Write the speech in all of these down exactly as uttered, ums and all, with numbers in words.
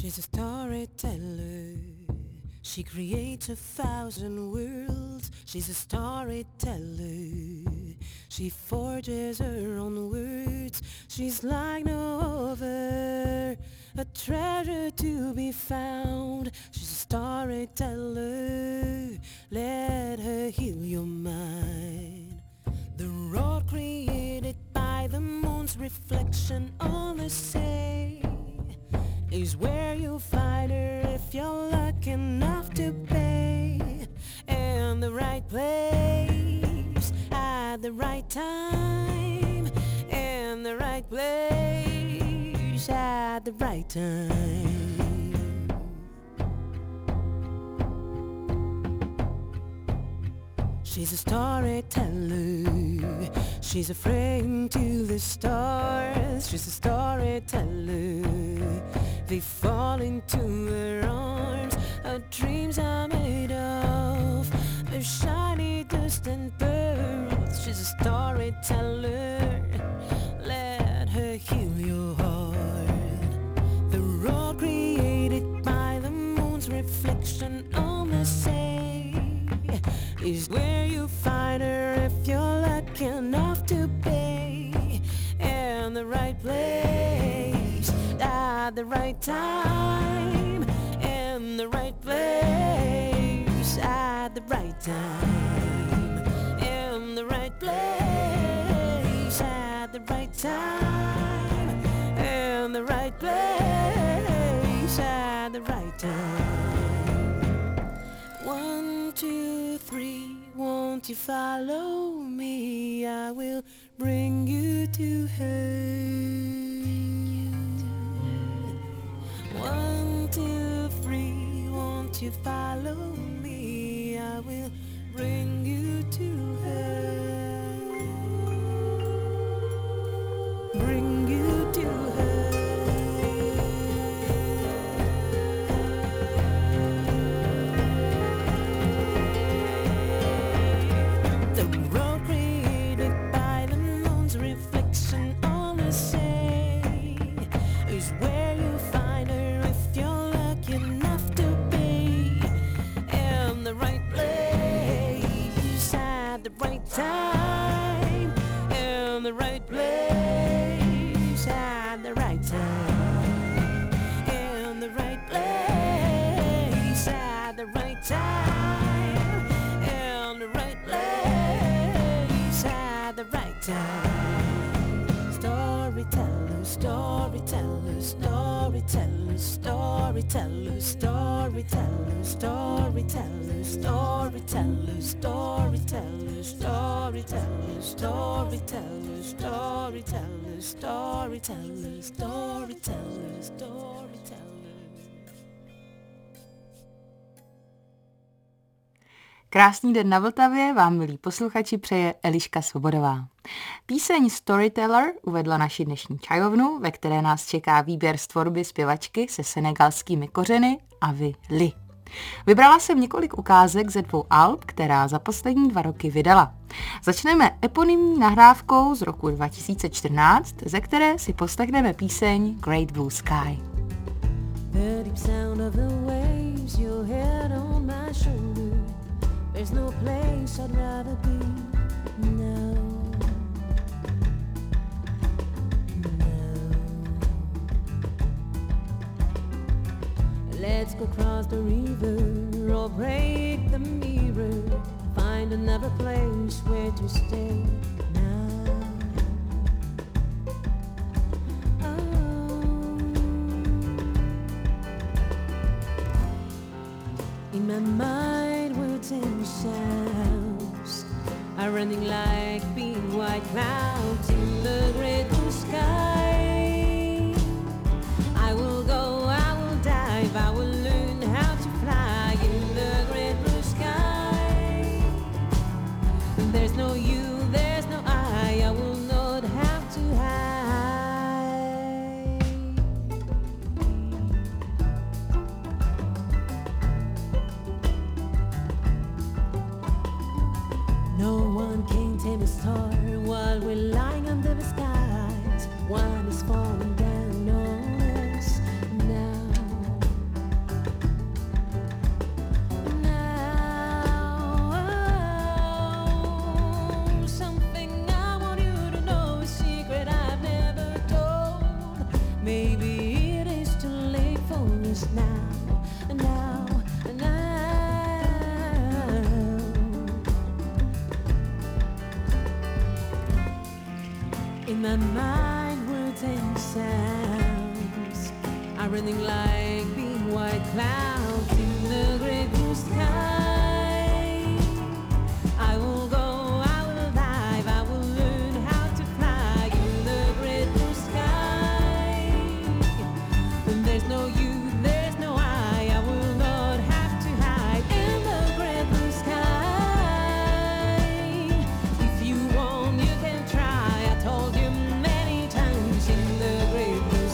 She's a storyteller. She creates a thousand worlds. She's a storyteller. She forges her own words. She's like no other, a treasure to be found. She's a storyteller. Let her heal your mind. The road created by the moon's reflection on the sea is where you'll find her if you're lucky enough to pay. In the right place, at the right time. In the right place, at the right time. She's a storyteller. She's a frame to the stars. She's a storyteller. They fall into her arms. Her dreams are made of the shiny dust and pearls. She's a storyteller. Let her heal your heart. The road created by the moon's reflection on the sea is where you find her if you're lucky enough to be in the right place at the right time. In the right place at the right time. In the right place at the right time. In the right place at the right time. One, two, three, won't you follow me? I will bring you to her. One, two, three, won't you follow me? I will bring you to her. Bring you to her. Time in the right place at the right time. In the right place at the right time. In the right place at the right time. Storyteller, storyteller, storyteller, storyteller, storyteller, storyteller, storyteller, storyteller, storyteller, storyteller, storyteller, storyteller, storyteller, storyteller. Krásný den na Vltavě vám, milí posluchači, přeje Eliška Svobodová. Píseň Storyteller uvedla naši dnešní čajovnu, ve které nás čeká výběr z tvorby zpěvačky se senegalskými kořeny Avi Ly. Vybrala jsem několik ukázek ze dvou alb, která za poslední dva roky vydala. Začneme eponymní nahrávkou z roku dva tisíce čtrnáct, ze které si poslechneme píseň Great Blue Sky. The deep sound of the waves, your head on my shoulder. There's no place I'd rather be now. Let's go cross the river or break the mirror. Find another place where to stay now. Oh. In my mind, words and sounds are running like big white clouds in the great blue sky. I will go, I will dive, I will learn how to fly in the great blue sky. There's no you, there's no I, I will not have to hide. No one can tame a star while we're lying under the skies. One is falling down on us now. my mind, words and sounds are running like big white clouds in the great blue sky. I will go, I will dive, I will learn how to fly in the great blue sky. And there's no you, there's no I, I will not have to hide in the great blue sky. If you want, you can try, I told you many times in the great blue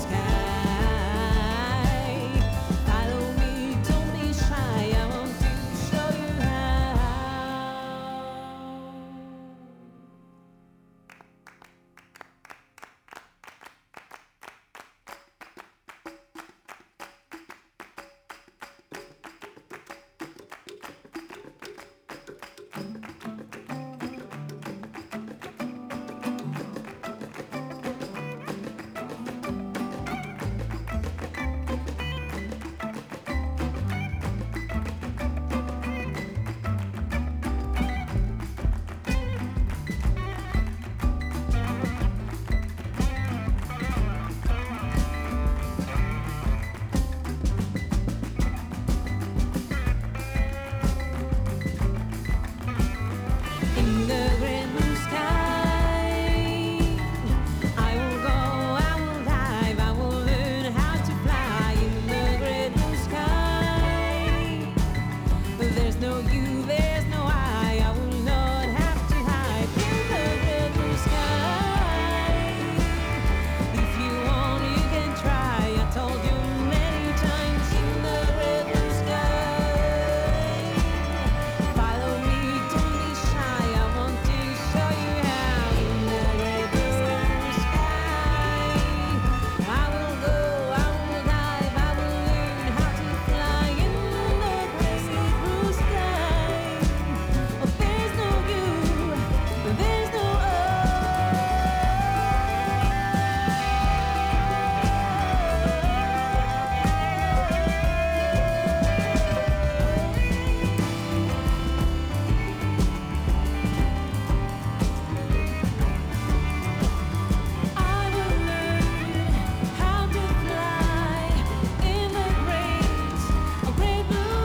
sky. Follow me, don't be shy, I want to show you how. In the great blue sky, I will go, I will dive, I will learn how to fly in the great blue sky. There's no you, there's no I, I will not have to hide in the great blue sky. If you want, you can try, I told you many times in the great blue sky. Follow me, don't be shy, I want to show you how in the great blue sky. I will go, I will dive, I will learn how to fly in the great blue sky. Oh, there's no you, there's no I will learn how to fly in the great, great blue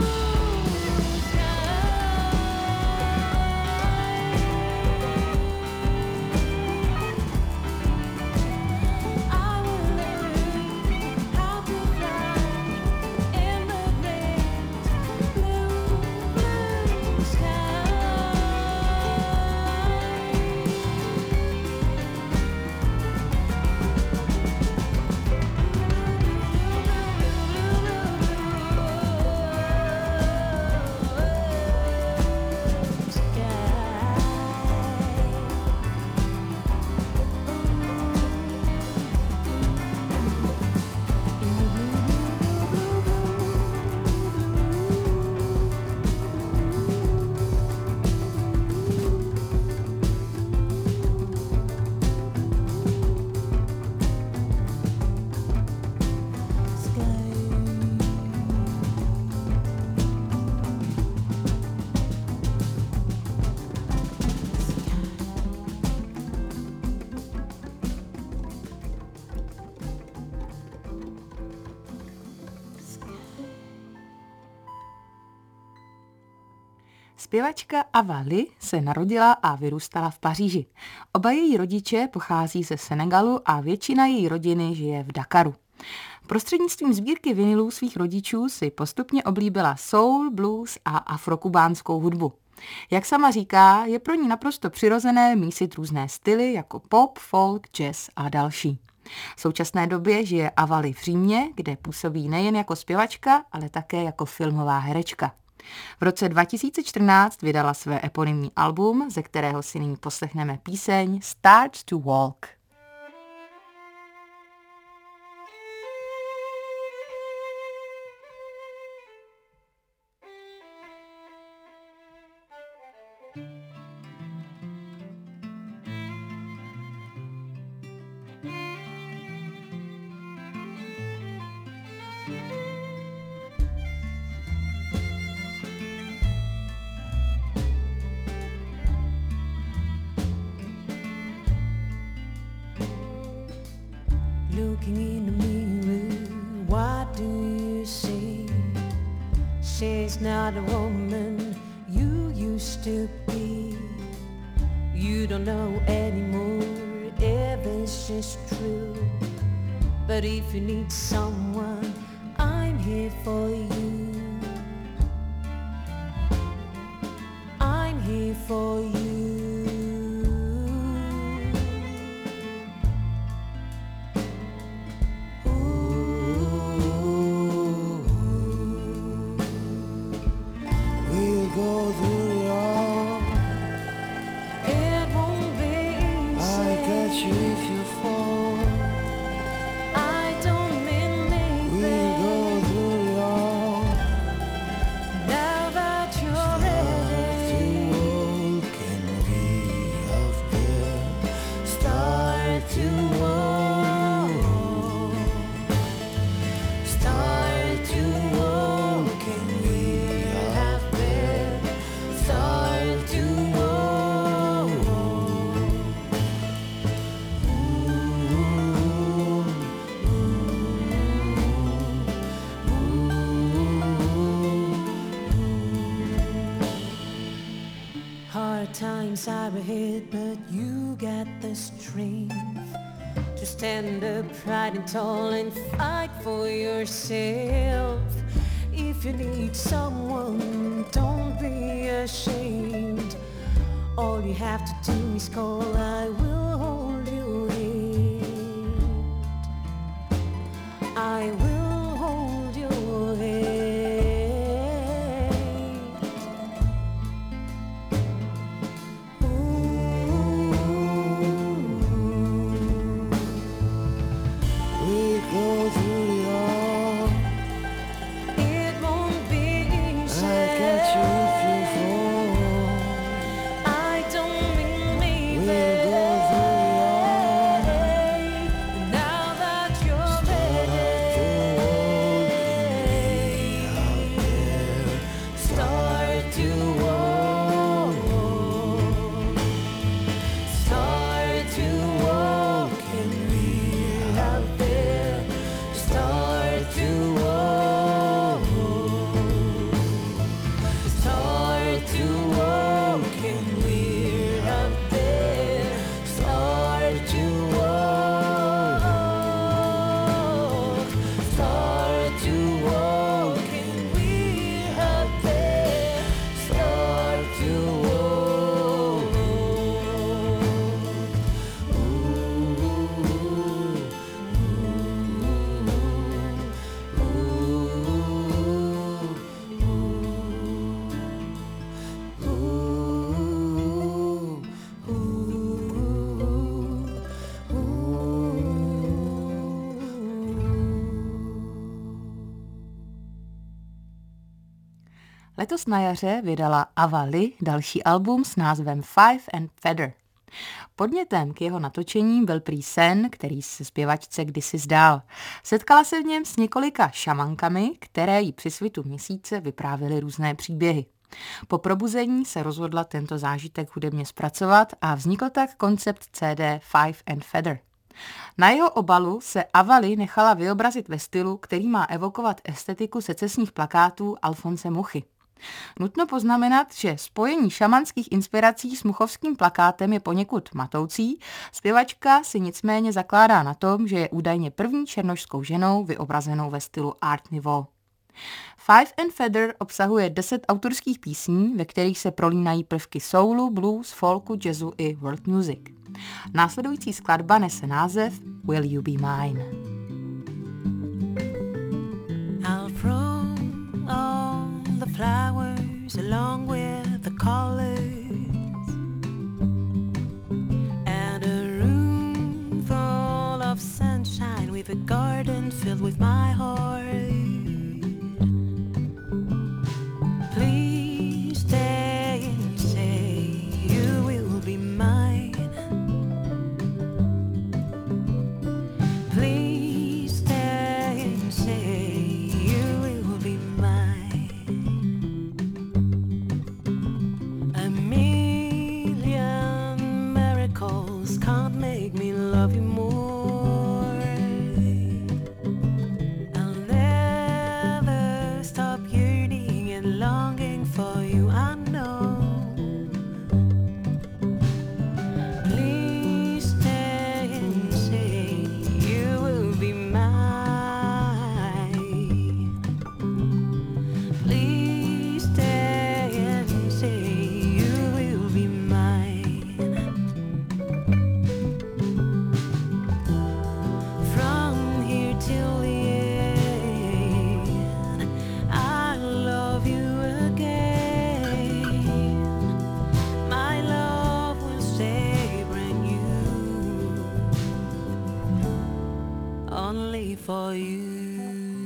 sky. I will learn how to fly in the great blue, blue sky. Zpěvačka Ava Lee se narodila a vyrůstala v Paříži. Oba její rodiče pochází ze Senegalu a většina její rodiny žije v Dakaru. Prostřednictvím sbírky vinilů svých rodičů si postupně oblíbila soul, blues a afrokubánskou hudbu. Jak sama říká, je pro ní naprosto přirozené mísit různé styly jako pop, folk, jazz a další. V současné době žije Ava Lee v Římě, kde působí nejen jako zpěvačka, ale také jako filmová herečka. V roce dva tisíce čtrnáct vydala své eponymní album, ze kterého si nyní poslechneme píseň Start to Walk. She's not a woman you used to be. You don't know anymore if it's just true. But if you need someone, I'm here for you. I'm here for you. Times are ahead, but you got the strength to stand up proud and tall and fight for yourself. If you need someone, don't be ashamed. All you have to do is call, I will hold your hand. I will hold your hand. Letos na jaře vydala Ava Lee další album s názvem Five and Feather. Podnětem k jeho natočení byl prý sen, který se zpěvačce kdysi zdál. Setkala se v něm s několika šamankami, které jí při svitu měsíce vyprávěly různé příběhy. Po probuzení se rozhodla tento zážitek hudebně zpracovat a vznikl tak koncept C D Five and Feather. Na jeho obalu se Ava Lee nechala vyobrazit ve stylu, který má evokovat estetiku secesních plakátů Alfonse Muchy. Nutno poznamenat, že spojení šamanských inspirací s muchovským plakátem je poněkud matoucí, zpěvačka si nicméně zakládá na tom, že je údajně první černošskou ženou vyobrazenou ve stylu Art Nouveau. Five and Feather obsahuje deset autorských písní, ve kterých se prolínají prvky soulu, blues, folku, jazzu i world music. Následující skladba nese název Will You Be Mine. I'll throw all the flowers along with the colors and a room full of sunshine with a garden filled with my heart. Please stay and say you will be mine. Please stay and say you will be mine. A million miracles can't make me love you more. I'll never stop yearning for you.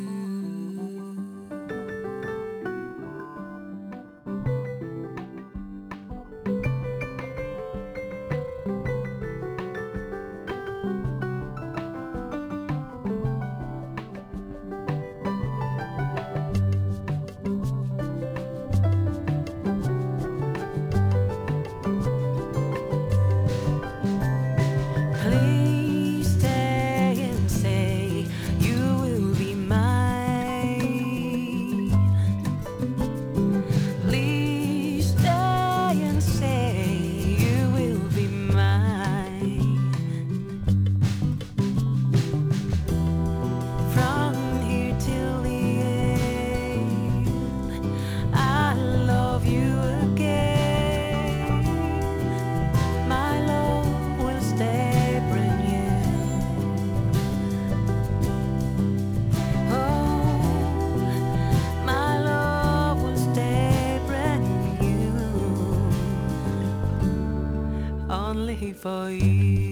Only for you.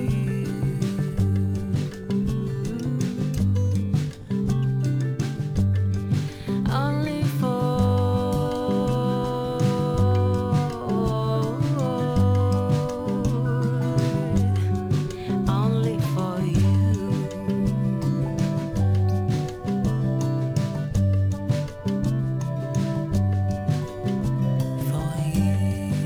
Only for only for you. For you.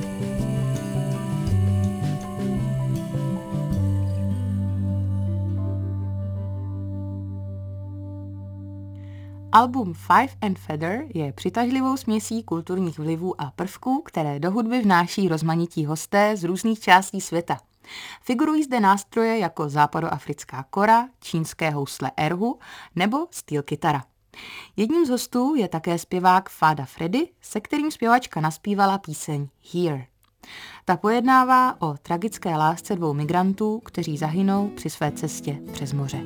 Album Five and Feather je přitažlivou směsí kulturních vlivů a prvků, které do hudby vnáší rozmanití hosté z různých částí světa. Figurují zde nástroje jako západoafrická kora, čínské housle erhu nebo steel kytara. Jedním z hostů je také zpěvák Fada Freddy, se kterým zpěvačka naspívala píseň Here. Ta pojednává o tragické lásce dvou migrantů, kteří zahynou při své cestě přes moře.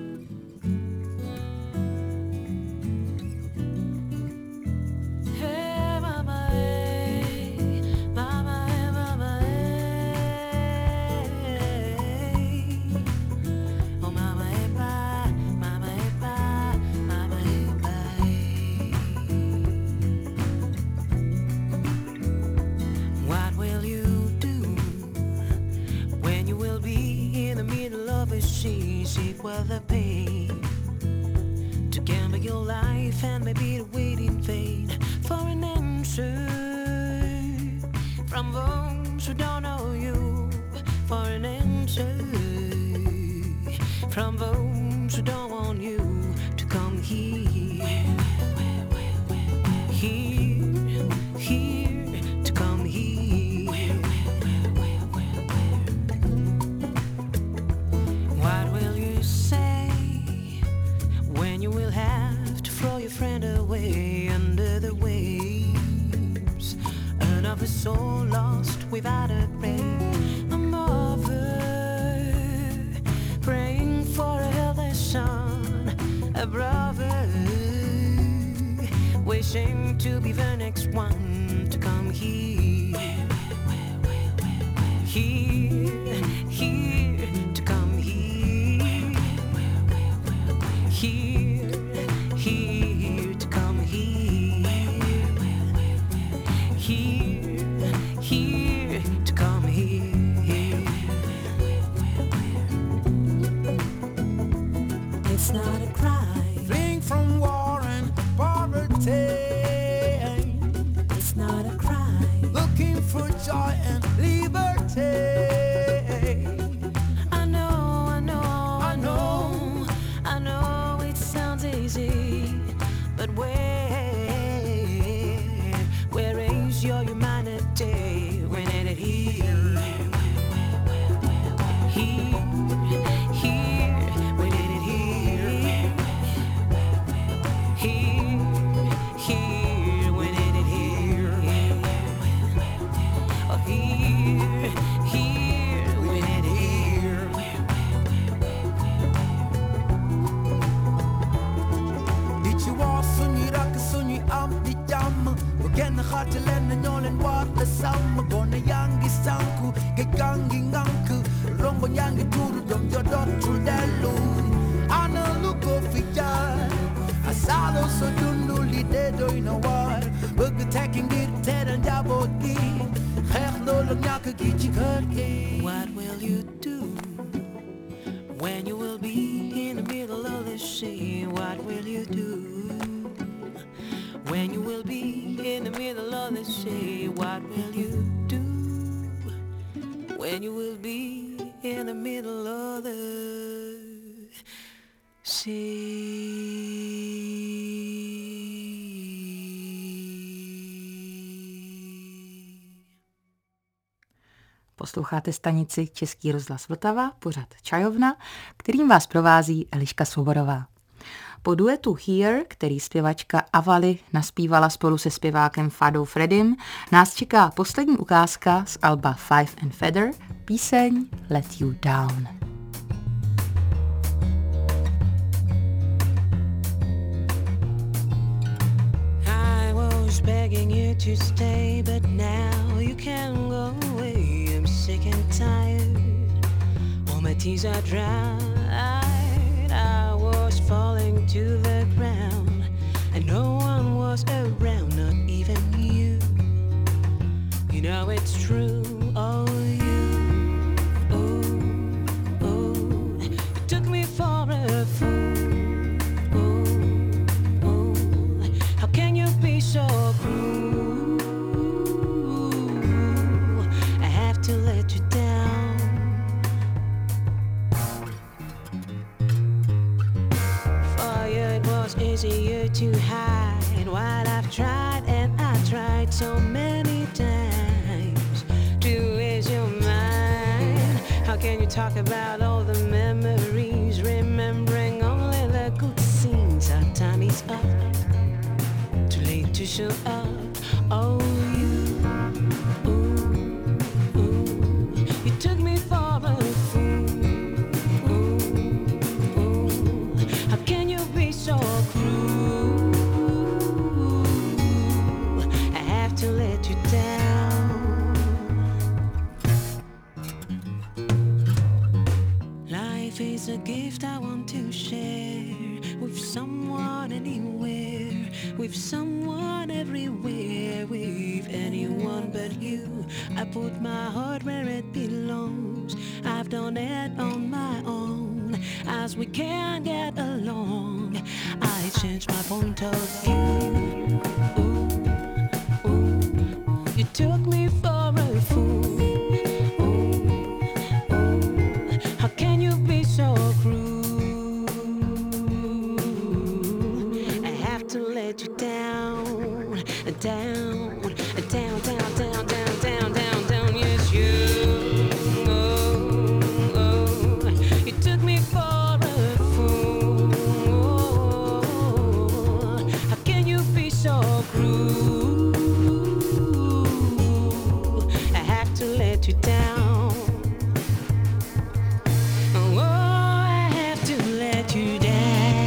Well, the pain to gamble your life and maybe to wait in vain for an answer from those who don't know you, for an answer from those who don't want you to come here, here, here, to come here. What will you say when you will have to throw your friend away under the waves? Another soul lost without a prayer. A mother praying for a healthy son. A brother wishing to be the next one to come here. Here, here, to come here. Here, here, to come here. Here, here, to come here. It's not a crime. Fleeing from war and poverty. It's not a crime. Looking for joy and liberty. I know, I know, I know, I know it sounds easy, but where, where is your humanity when it here? Here, here, when it here? Here, here, when it here? Oh, here, here. could get you cupcakes. What will you do when you will be in the middle of the sea? What will you do when you will be in the middle of the sea? What will you do when you will be in the middle of the sea? Posloucháte stanici Český rozhlas Vltava, pořad Čajovna, kterým vás provází Eliška Svoborová. Po duetu Here, který zpěvačka Avali naspívala spolu se zpěvákem Fadou Freddym, nás čeká poslední ukázka z alba Five and Feather, píseň Let You Down. I was begging you to stay, but now you can't go away. I'm sick and tired, all my tears are dried. I was falling to the ground, and no one was around, not even you. You know it's true, oh you, oh, oh. You took me for a fool, oh, oh. How can you be so cruel? I have to let you down. For you it was easier to hide what I've tried, and I tried so many times to ease your mind. How can you talk about all the memories, remembering only the good scenes? Our time is up, too late to show up. Oh you, ooh, ooh. You took me for a fool, ooh, ooh. How can you be so cruel? I have to let you down. Life is a gift I want to share with someone anywhere, with someone everywhere, with anyone but you. I put my heart where it belongs. I've done it on my own. As we can't get along, I changed my point of view. Ooh, ooh. You took me for a fool. Ooh, ooh. How can you be so cruel? I have to let you down, down, down, down, down, down, down, down, down. Yes, you. Oh, oh. You took me for a fool. How can you be so cruel? I have to let you down. Oh, I have to let you down.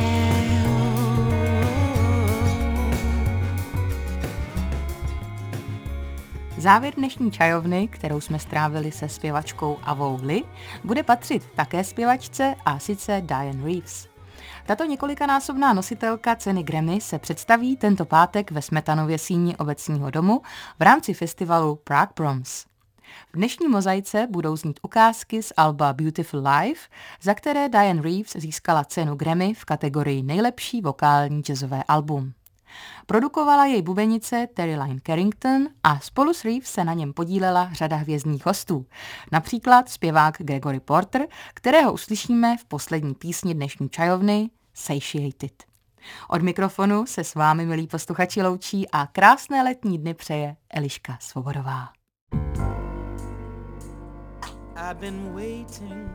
Závěr dnešní čajovny, kterou jsme strávili se zpěvačkou Avou Lee, bude patřit také zpěvačce, a sice Dianne Reeves. Tato několikanásobná nositelka ceny Grammy se představí tento pátek ve Smetanově síni Obecního domu v rámci festivalu Prague Proms. V dnešní mozaice budou znít ukázky z alba Beautiful Life, za které Dianne Reeves získala cenu Grammy v kategorii nejlepší vokální jazzové album. Produkovala jej bubenice Terry Lyne Carrington a spolu s Reeves se na něm podílela řada hvězdných hostů, například zpěvák Gregory Porter, kterého uslyšíme v poslední písni dnešní čajovny Satiated. Od mikrofonu se s vámi, milí posluchači, loučí a krásné letní dny přeje Eliška Svobodová. I've been waiting,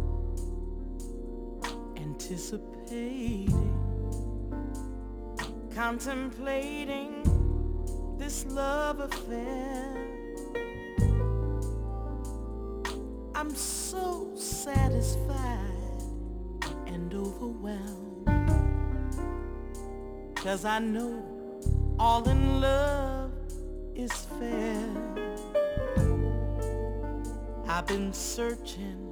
anticipating, contemplating this love affair. I'm so satisfied and overwhelmed, 'cause I know all in love is fair. I've been searching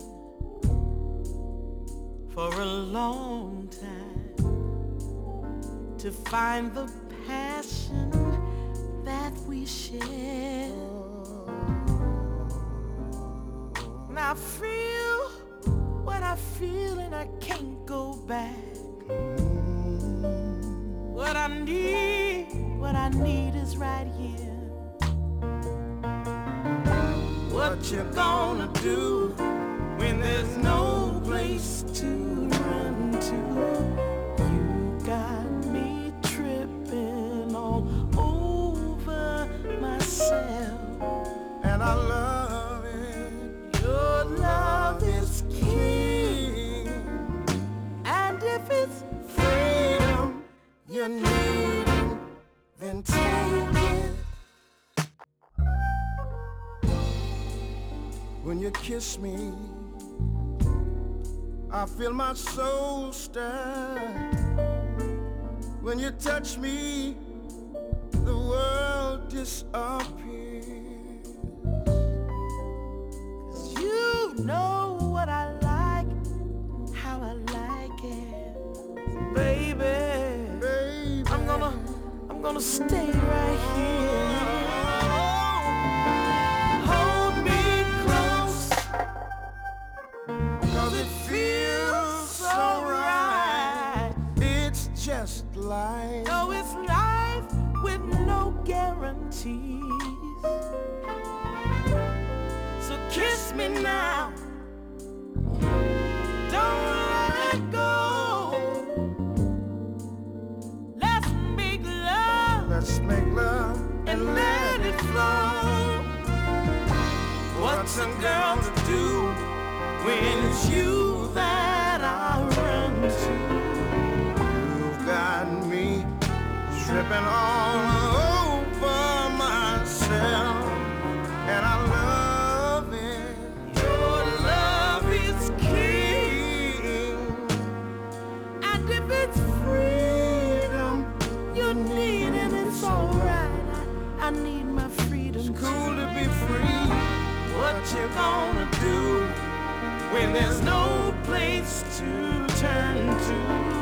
for a long time to find the passion that we share. I feel what I feel and I can't go back. What I need, what I need is right here. What you gonna do when there's no place to run to? You got me tripping all over myself, and I love it. Your love is king, and if it's freedom you need, then take it. When you kiss me, I feel my soul stir. When you touch me, the world disappears. 'Cause you know what I like, how I like it. Baby, Baby. I'm gonna, I'm gonna stay right here. Just life. No, it's life with no guarantees. So kiss me now, don't let go. Let's make love. Let's make love and let it flow. What's a girl to do when it's you that I run to? Got me tripping all over myself, and I love it. Your love is king, and if it's freedom you need, and it's alright. I, I need my freedom. It's cool to be free. What you gonna do when there's no place to turn to?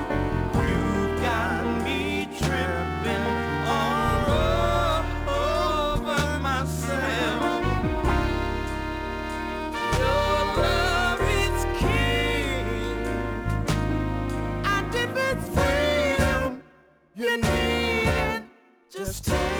Got me tripping all over myself. Your love is king, and if it's freedom you need, just take